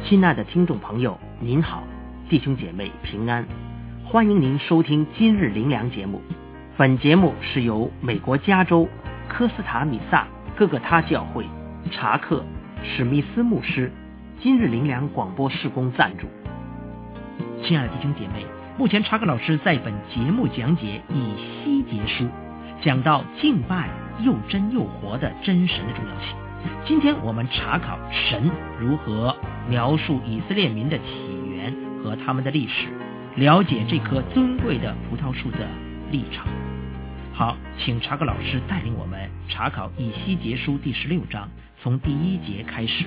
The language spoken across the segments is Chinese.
亲爱的听众朋友，您好，弟兄姐妹平安，欢迎您收听今日灵粮节目。本节目是由美国加州科斯塔米萨各个他教会查克史密斯牧师今日灵粮广播事工赞助。亲爱的弟兄姐妹，目前查克老师在本节目讲解以西结书，讲到敬拜又真又活的真神的重要性。今天我们查考神如何描述以色列民的起源和他们的历史，了解这棵尊贵的葡萄树的立场。好，请查克老师带领我们查考以西结书第16章，从第1节开始。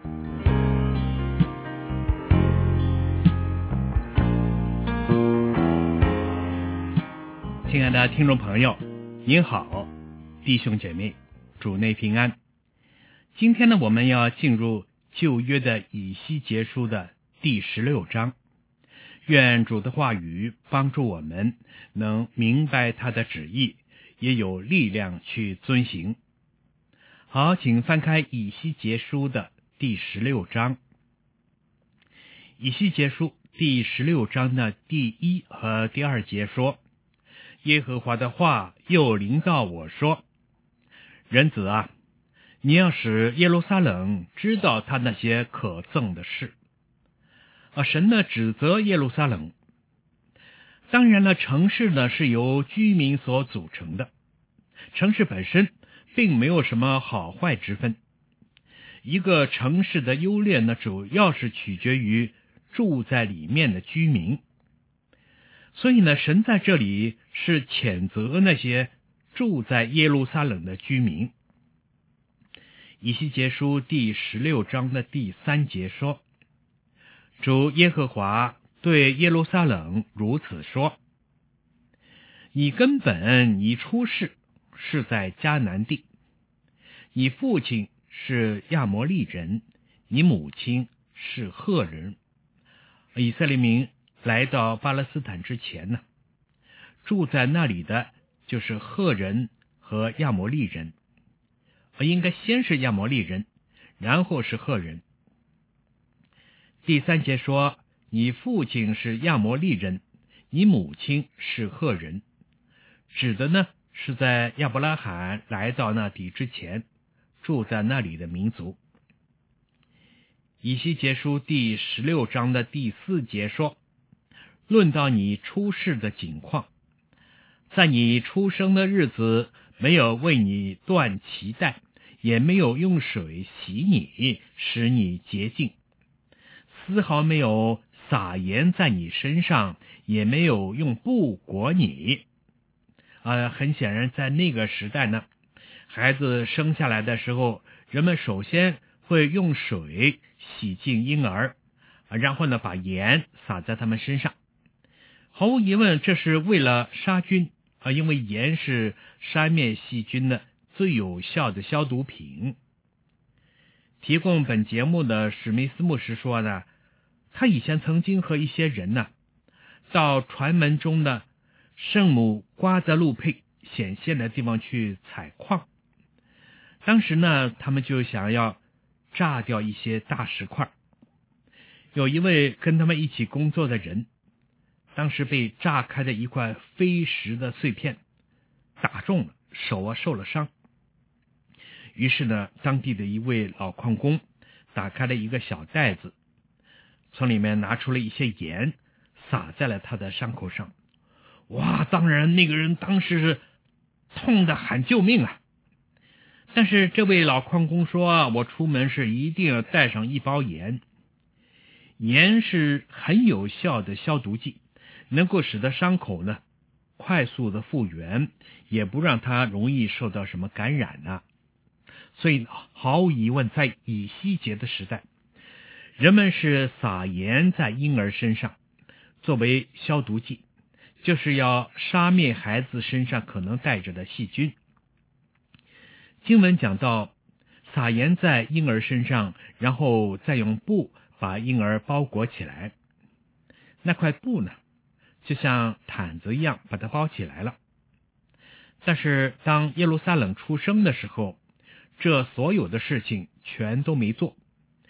亲爱的听众朋友，您好，弟兄姐妹，主内平安。今天呢，我们要进入旧约的以西结书的第16章。愿主的话语帮助我们能明白他的旨意，也有力量去遵行。好，请翻开以西结书的第16章。以西结书第16章的第1和第2节说，耶和华的话又临到我说，人子啊，你要使耶路撒冷知道他那些可憎的事。神呢指责耶路撒冷。当然了，城市呢是由居民所组成的，城市本身并没有什么好坏之分。一个城市的优劣呢，主要是取决于住在里面的居民。所以呢，神在这里是谴责那些住在耶路撒冷的居民。以西结书第16章的第3节说，主耶和华对耶路撒冷如此说，你根本你出世是在迦南地，你父亲是亚摩利人，你母亲是赫人。以色列民来到巴勒斯坦之前呢，住在那里的就是赫人和亚摩利人，应该先是亚摩利人，然后是赫人。第3节说，你父亲是亚摩利人，你母亲是赫人，指的呢是在亚伯拉罕来到那地之前住在那里的民族。以西结书第16章的第4节说，论到你出世的景况，在你出生的日子，没有为你断脐带，也没有用水洗你，使你洁净，丝毫没有撒盐在你身上，也没有用布裹你。很显然在那个时代呢，孩子生下来的时候，人们首先会用水洗净婴儿，然后呢把盐撒在他们身上。毫无疑问，这是为了杀菌，因为盐是杀灭细菌的最有效的消毒品。提供本节目的史密斯牧师说呢，他以前曾经和一些人呢，到传门中的圣母瓜德路佩显现的地方去采矿。当时呢，他们就想要炸掉一些大石块。有一位跟他们一起工作的人，当时被炸开的一块飞石的碎片打中了，手受了伤。于是呢，当地的一位老矿工打开了一个小袋子，从里面拿出了一些盐，撒在了他的伤口上。哇，当然那个人当时是痛得喊救命啊！但是这位老矿工说，我出门是一定要带上一包盐。盐是很有效的消毒剂，能够使得伤口呢快速的复原，也不让它容易受到什么感染啊。所以毫无疑问，在以西结的时代，人们是撒盐在婴儿身上作为消毒剂，就是要杀灭孩子身上可能带着的细菌。经文讲到撒盐在婴儿身上，然后再用布把婴儿包裹起来。那块布呢，就像毯子一样把它包起来了。但是当耶路撒冷出生的时候，这所有的事情全都没做。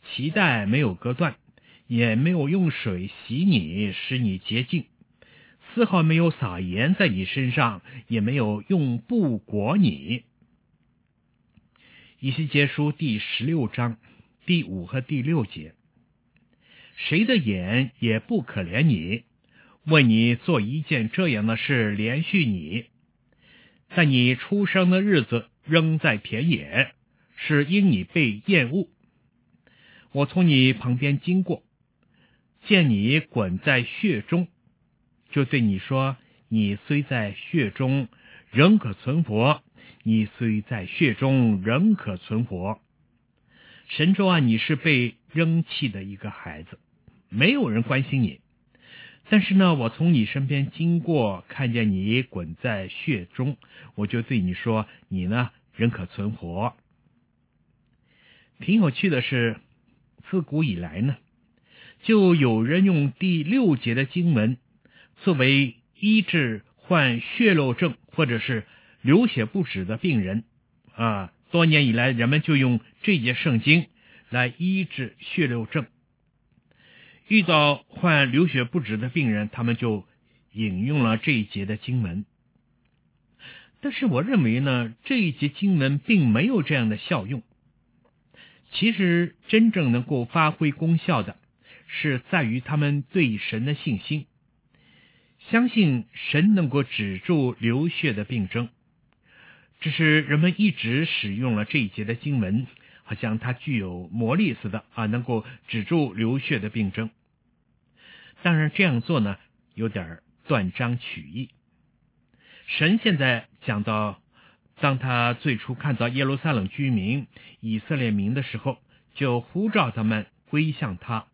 脐带没有割断，也没有用水洗你，使你洁净，丝毫没有撒盐在你身上，也没有用布裹你。以西结书第16章第5和第6节，谁的眼也不可怜你，为你做一件这样的事连续你，在你出生的日子仍在田野，是因你被厌恶。我从你旁边经过，见你滚在血中，就对你说，你虽在血中，仍可存活，你虽在血中，仍可存活。神说啊，你是被扔弃的一个孩子，没有人关心你，但是呢，我从你身边经过，看见你滚在血中，我就对你说，你呢仍可存活。挺有趣的是，自古以来呢，就有人用第6节的经文作为医治患血漏症或者是流血不止的病人多年以来人们就用这节圣经来医治血漏症。遇到患流血不止的病人，他们就引用了这一节的经文。但是我认为呢，这一节经文并没有这样的效用。其实真正能够发挥功效的是在于他们对神的信心，相信神能够止住流血的病症。只是人们一直使用了这一节的经文，好像它具有魔力似的能够止住流血的病症。当然这样做呢，有点断章取义。神现在讲到，当他最初看到耶路撒冷居民以色列民的时候，就呼召他们归向他。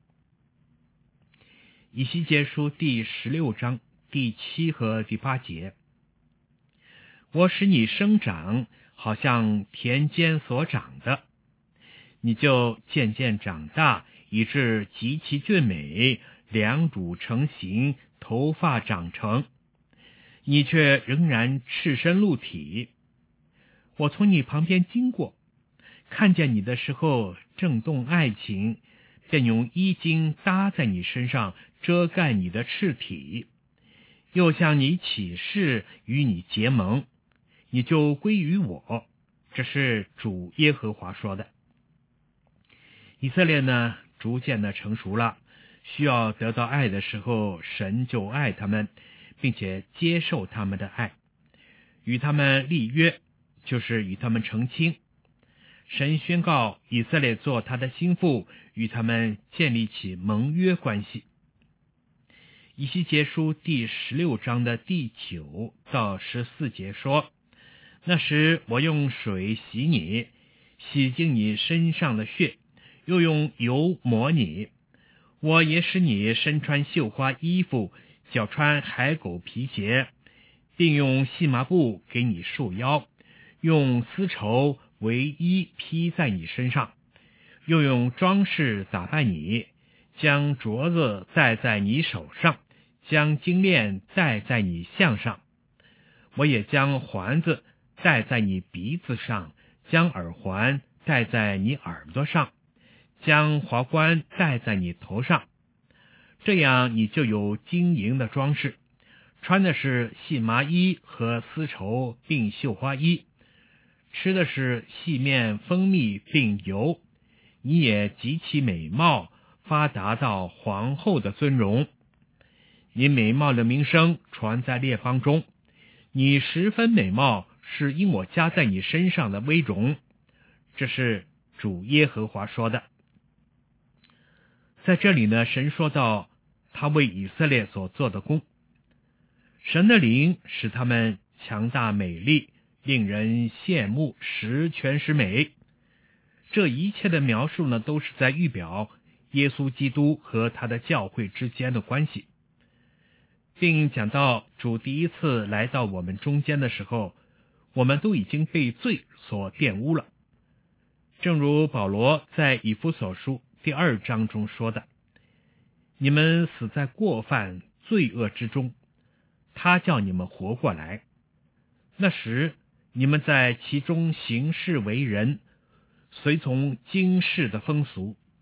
以西结书第16章第7和第8节，我使你生长，好像田间所长的，你就渐渐长大，以致极其俊美，两乳成形，头发长成，你却仍然赤身露体。我从你旁边经过，看见你的时候正动爱情，便用衣襟搭在你身上，遮盖你的赤体，又向你起誓，与你结盟，你就归于我。这是主耶和华说的。以色列呢，逐渐的成熟了，需要得到爱的时候，神就爱他们，并且接受他们的爱，与他们立约，就是与他们成亲。神宣告以色列做他的心腹，与他们建立起盟约关系。以西结书第16章的第9到14节说，那时我用水洗你，洗净你身上的血，又用油抹你，我也使你身穿绣花衣服，脚穿海狗皮鞋，并用细麻布给你束腰，用丝绸为衣披在你身上，又用装饰打扮你，将镯子戴在你手上，将金链戴在你项上，我也将环子戴在你鼻子上，将耳环戴在你耳朵上，将华冠戴在你头上，这样你就有金银的装饰，穿的是细麻衣和丝绸并绣花衣，吃的是细面蜂蜜并油，你也极其美貌，发达到皇后的尊荣。你美貌的名声传在列邦中，你十分美貌，是因我加在你身上的威荣。这是主耶和华说的。在这里呢，神说到他为以色列所做的工，神的灵使他们强大美丽，令人羡慕，十全十美。这一切的描述呢，都是在预表耶稣基督和他的教会之间的关系，并讲到主第一次来到我们中间的时候，我们都已经被罪所玷污了。正如保罗在以弗所书第2章中说的，你们死在过犯罪恶之中，他叫你们活过来。那时你们在其中行事为人，随从今世的风俗，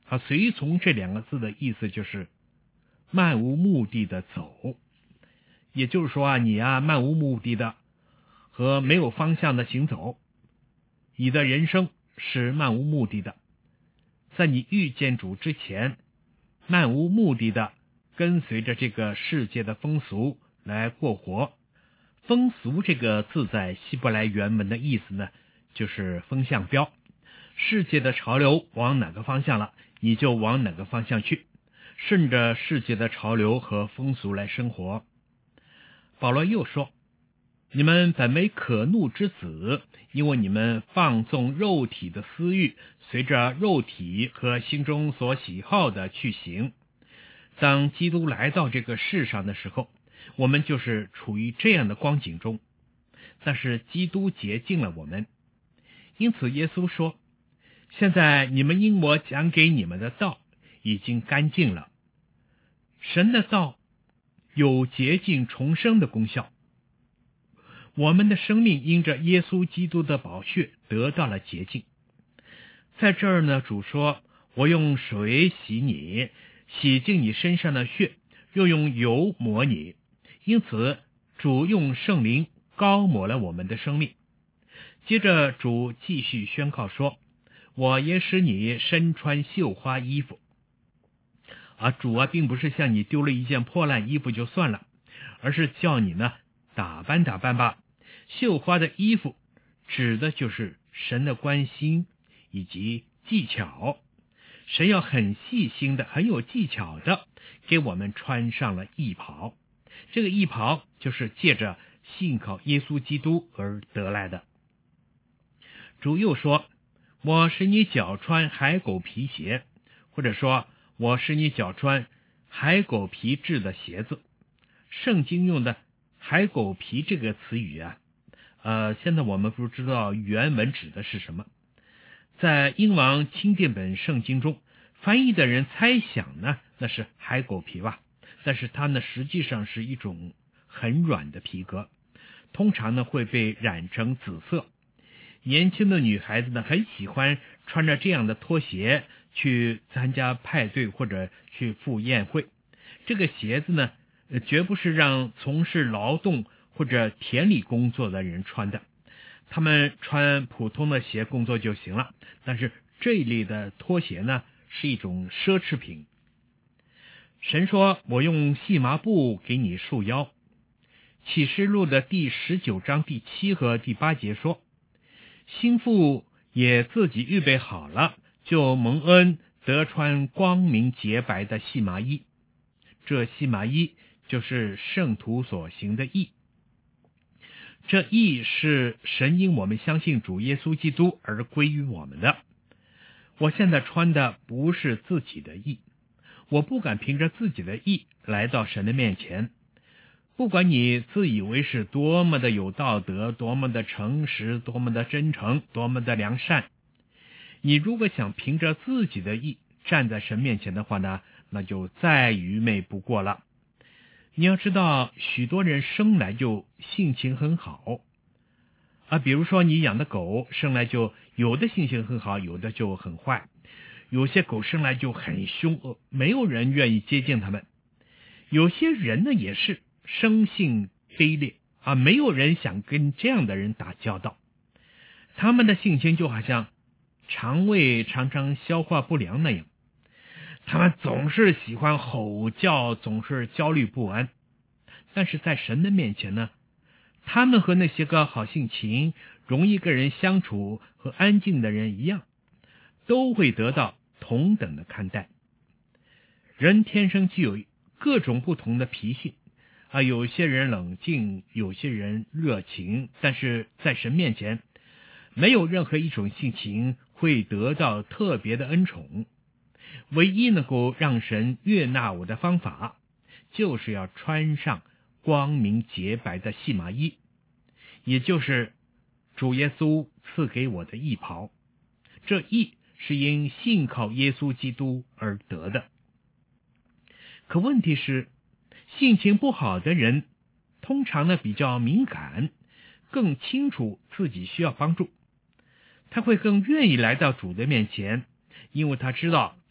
随从这2个字的意思就是漫无目的的走，也就是说你漫无目的的和没有方向的行走，你的人生是漫无目的的。在你遇见主之前，漫无目的的跟随着这个世界的风俗来过活。风俗这个字在希伯来原文的意思呢，就是风向标，世界的潮流往哪个方向了，你就往哪个方向去，顺着世界的潮流和风俗来生活。保罗又说，你们本为可怒之子，因为你们放纵肉体的私欲，随着肉体和心中所喜好的去行。当基督来到这个世上的时候，我们就是处于这样的光景中，但是基督洁净了我们。因此耶稣说，现在你们因我讲给你们的道已经干净了。神的道有洁净重生的功效，我们的生命因着耶稣基督的宝血得到了洁净。在这儿呢，主说，我用水洗你，洗净你身上的血，又用油抹你。因此主用圣灵膏抹了我们的生命。接着主继续宣告说，我也使你身穿绣花衣服。主并不是像你丢了一件破烂衣服就算了，而是叫你呢打扮打扮吧。绣花的衣服指的就是神的关心以及技巧。神要很细心的、很有技巧的给我们穿上了义袍。这个义袍就是借着信靠耶稣基督而得来的。主又说，我使你脚穿海狗皮鞋，或者说我使你脚穿海狗皮制的鞋子。圣经用的海狗皮这个词语现在我们不知道原文指的是什么。在英王钦定本圣经中，翻译的人猜想呢，那是海狗皮吧，但是它呢实际上是一种很软的皮革，通常呢会被染成紫色。年轻的女孩子呢很喜欢穿着这样的拖鞋去参加派对或者去赴宴会。这个鞋子呢绝不是让从事劳动或者田里工作的人穿的，他们穿普通的鞋工作就行了，但是这一类的拖鞋呢是一种奢侈品。神说，我用细麻布给你束腰。启示录的第19章第7和第8节说，新妇也自己预备好了，就蒙恩得穿光明洁白的细麻衣。这细麻衣就是圣徒所行的义。这义是神因我们相信主耶稣基督而归于我们的。我现在穿的不是自己的义，我不敢凭着自己的义来到神的面前。不管你自以为是多么的有道德，多么的诚实，多么的真诚，多么的良善，你如果想凭着自己的义站在神面前的话呢，那就再愚昧不过了。你要知道，许多人生来就性情很好比如说你养的狗生来就有的性情很好，有的就很坏。有些狗生来就很凶恶，没有人愿意接近它们。有些人呢也是生性卑劣没有人想跟这样的人打交道。他们的性情就好像肠胃常常消化不良那样，他们总是喜欢吼叫，总是焦虑不安。但是在神的面前呢，他们和那些个好性情、容易跟人相处和安静的人一样，都会得到同等的看待。人天生具有各种不同的脾性有些人冷静，有些人热情，但是在神面前，没有任何一种性情会得到特别的恩宠。唯一能够让神悦纳我的方法，就是要穿上光明洁白的细麻衣，也就是主耶稣赐给我的义袍。这义是因信靠耶稣基督而得的。可问题是，性情不好的人通常呢比较敏感，更清楚自己需要帮助，他会更愿意来到主的面前，因为他知道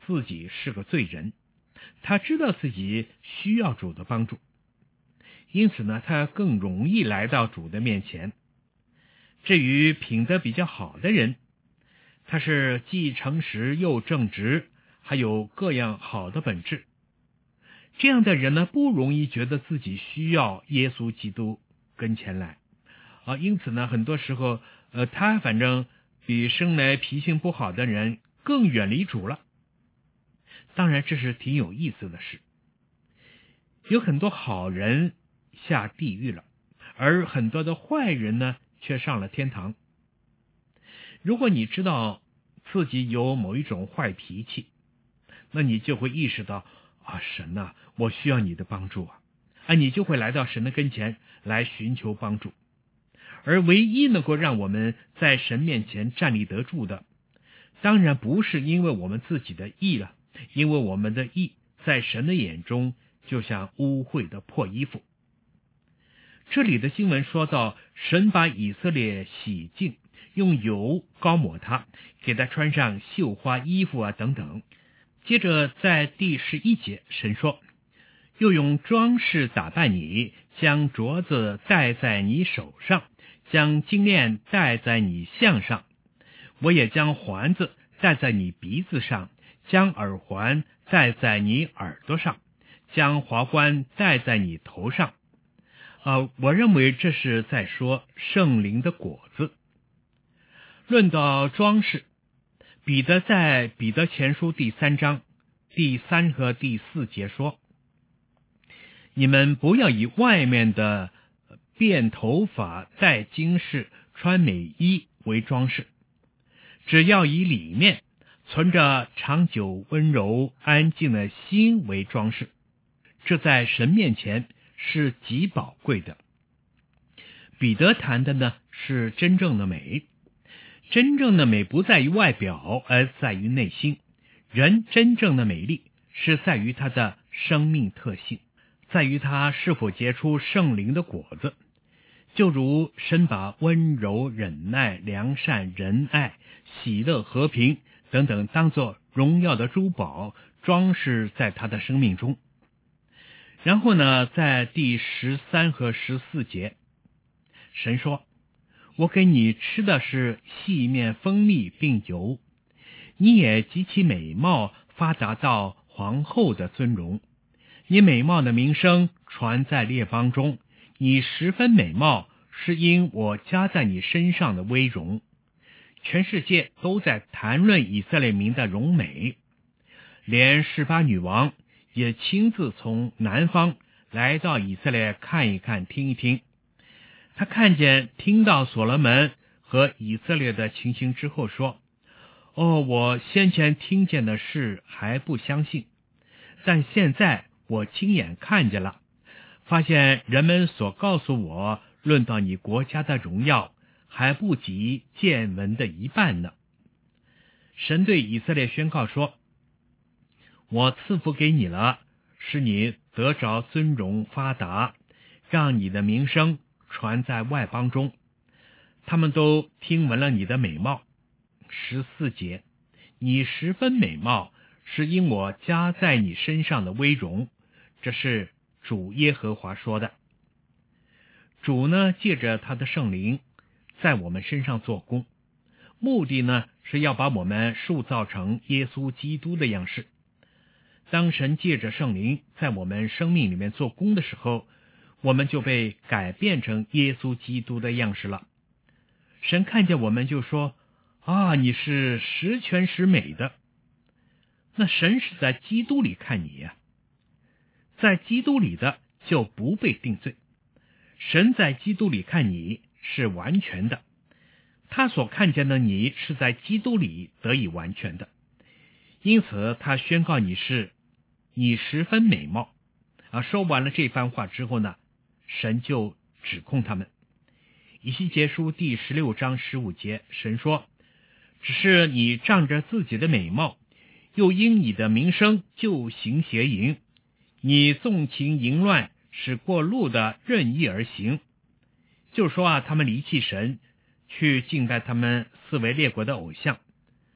自己是个罪人，他知道自己需要主的帮助，因此呢，他更容易来到主的面前。至于品德比较好的人，他是既诚实又正直，还有各样好的本质。这样的人呢，不容易觉得自己需要耶稣基督跟前来因此呢，很多时候他反正比生来脾性不好的人更远离主了。当然这是挺有意思的事，有很多好人下地狱了，而很多的坏人呢却上了天堂。如果你知道自己有某一种坏脾气，那你就会意识到神啊，我需要你的帮助你就会来到神的跟前来寻求帮助。而唯一能够让我们在神面前站立得住的，当然不是因为我们自己的义了，因为我们的义在神的眼中就像污秽的破衣服。这里的经文说到，神把以色列洗净，用油膏抹他，给他穿上绣花衣服等等。接着在第11节，神说，又用装饰打扮你，将镯子戴在你手上，将金链戴在你项上，我也将环子戴在你鼻子上，将耳环戴在你耳朵上，将华冠戴在你头上。我认为这是在说圣灵的果子。论到装饰，彼得在彼得前书第3章第3和第4节说，你们不要以外面的辫头发、戴金饰、穿美衣为装饰，只要以里面存着长久温柔安静的心为装饰，这在神面前是极宝贵的。彼得谈的呢是真正的美，真正的美不在于外表，而在于内心。人真正的美丽是在于他的生命特性，在于他是否结出圣灵的果子。就如神把温柔、忍耐、良善、仁爱、喜乐、和平等等当作荣耀的珠宝装饰在他的生命中。然后呢，在第13和14节，神说，我给你吃的是细面、蜂蜜并油，你也极其美貌，发达到皇后的尊荣。你美貌的名声传在列邦中，你十分美貌，是因我加在你身上的威荣。全世界都在谈论以色列民的荣美，连18女王也亲自从南方来到以色列看一看、听一听。他看见、听到所罗门和以色列的情形之后说，我先前听见的事还不相信，但现在我亲眼看见了，发现人们所告诉我论到你国家的荣耀，还不及见闻的一半呢。神对以色列宣告说，我赐福给你了，使你得着尊荣发达，让你的名声传在外邦中，他们都听闻了你的美貌。14节，你十分美貌，是因我加在你身上的威荣。这是主耶和华说的。主呢，借着他的圣灵在我们身上做工，目的呢是要把我们塑造成耶稣基督的样式。当神借着圣灵在我们生命里面做工的时候，我们就被改变成耶稣基督的样式了。神看见我们就说，你是十全十美的。那神是在基督里看你呀，在基督里的就不被定罪。神在基督里看你是完全的，他所看见的你是在基督里得以完全的，因此他宣告你十分美貌。说完了这番话之后呢，神就指控他们。以西结书第16章15节，神说，只是你仗着自己的美貌，又因你的名声就行邪淫，你纵情淫乱，使过路的任意而行。就说他们离弃神，去敬拜他们四围列国的偶像。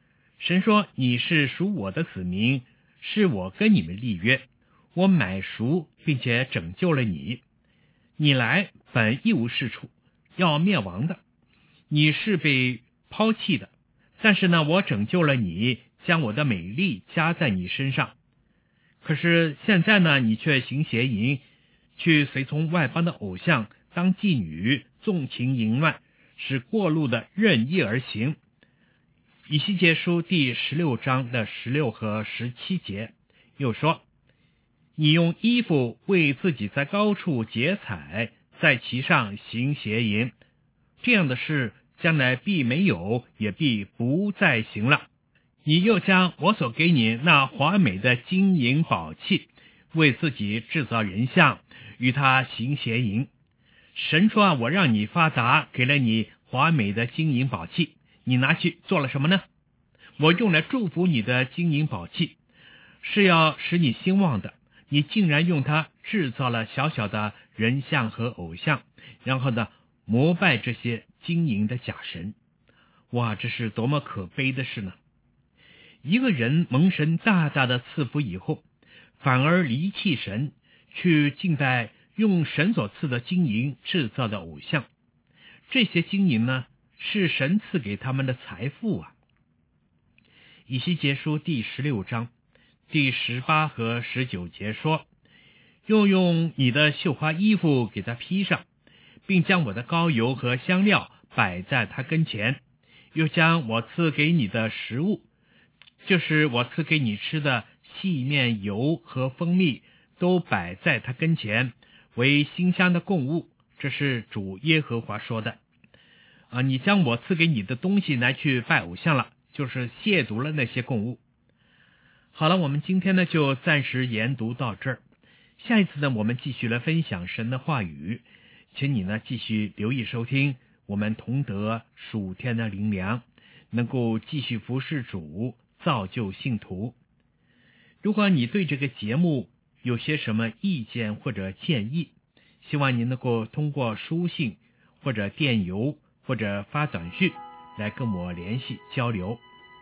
神说，你是属我的子民，是我跟你们立约，我买赎并且拯救了你。你来本一无是处，要灭亡的，你是被抛弃的，但是呢，我拯救了你，将我的美丽加在你身上。可是现在呢，你却行邪淫，去随从外邦的偶像，当妓女，纵情淫乱，使过路的任意而行。以西结书第16章的16和17节又说，你用衣服为自己在高处结彩，在其上行邪淫，这样的事将来必没有，也必不再行了。你又将我所给你那华美的金银宝器，为自己制造人像，与他行邪淫。神说，我让你发达，给了你华美的金银宝器，你拿去做了什么呢？我用来祝福你的金银宝器，是要使你兴旺的，你竟然用它制造了小小的人像和偶像，然后呢，膜拜这些金银的假神。哇，这是多么可悲的事呢！一个人蒙神大大的赐福以后，反而离弃神，去敬拜用神所赐的金银制造的偶像。这些金银呢，是神赐给他们的财富啊。以西结书第16章第18和19节说，又用你的绣花衣服给他披上，并将我的膏油和香料摆在他跟前，又将我赐给你的食物，就是我赐给你吃的细面油和蜂蜜，都摆在他跟前，为馨香的供物。这是主耶和华说的。你将我赐给你的东西拿去拜偶像了，就是亵渎了那些供物。好了，我们今天呢就暂时研读到这儿。下一次呢，我们继续来分享神的话语，请你呢继续留意收听，我们同得属天的灵粮，能够继续服侍主，造就信徒。如果你对这个节目有些什么意见或者建议，希望您能够通过书信或者电邮或者发短讯来跟我联系交流。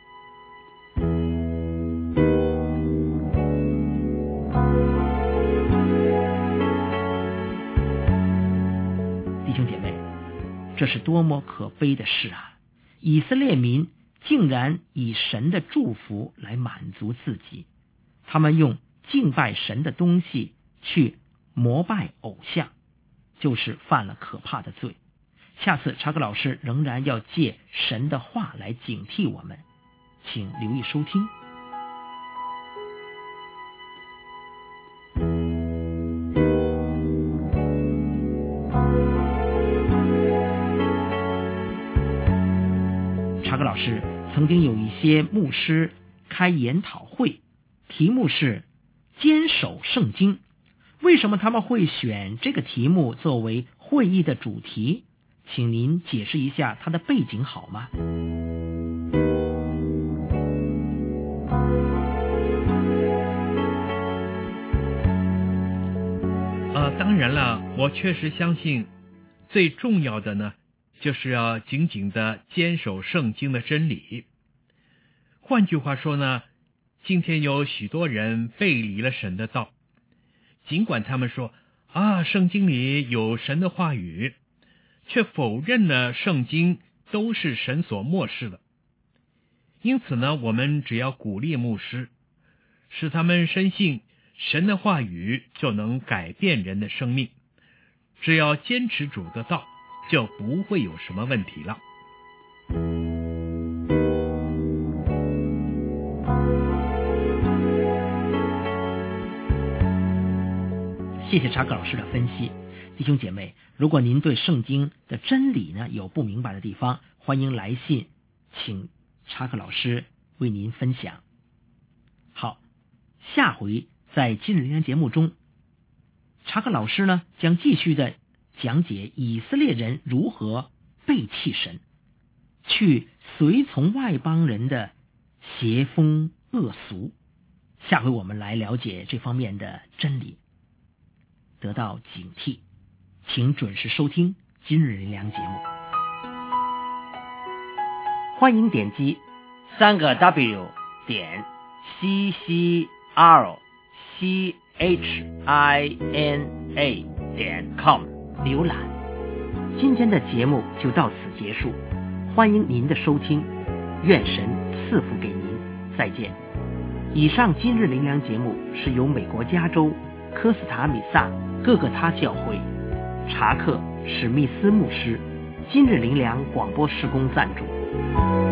弟兄姐妹，这是多么可悲的事啊！以色列民竟然以神的祝福来满足自己，他们用敬拜神的东西去膜拜偶像，就是犯了可怕的罪。下次查克老师仍然要借神的话来警惕我们，请留意收听。查克老师曾经有一些牧师开研讨会，题目是坚守圣经。为什么他们会选这个题目作为会议的主题？请您解释一下它的背景好吗？ 当然了，我确实相信最重要的呢，就是要紧紧的坚守圣经的真理。换句话说呢，今天有许多人背离了神的道，尽管他们说圣经里有神的话语，却否认了圣经都是神所默示的。因此呢，我们只要鼓励牧师，使他们深信神的话语就能改变人的生命，只要坚持主的道，就不会有什么问题了。 谢谢查克老师的分析。弟兄姐妹，如果您对圣经的真理呢有不明白的地方，欢迎来信，请查克老师为您分享。好，下回在今日灵粮节目中，查克老师呢将继续的讲解以色列人如何背弃神，去随从外邦人的邪风恶俗。下回我们来了解这方面的真理，得到警惕。请准时收听今日灵粮节目。欢迎点击 3W 点 CCRCHINA 点 com 浏览。今天的节目就到此结束，欢迎您的收听，愿神赐福给您，再见。以上今日灵粮节目是由美国加州科斯塔米萨各个他教会查克史密斯牧师今日灵粮广播事工赞助。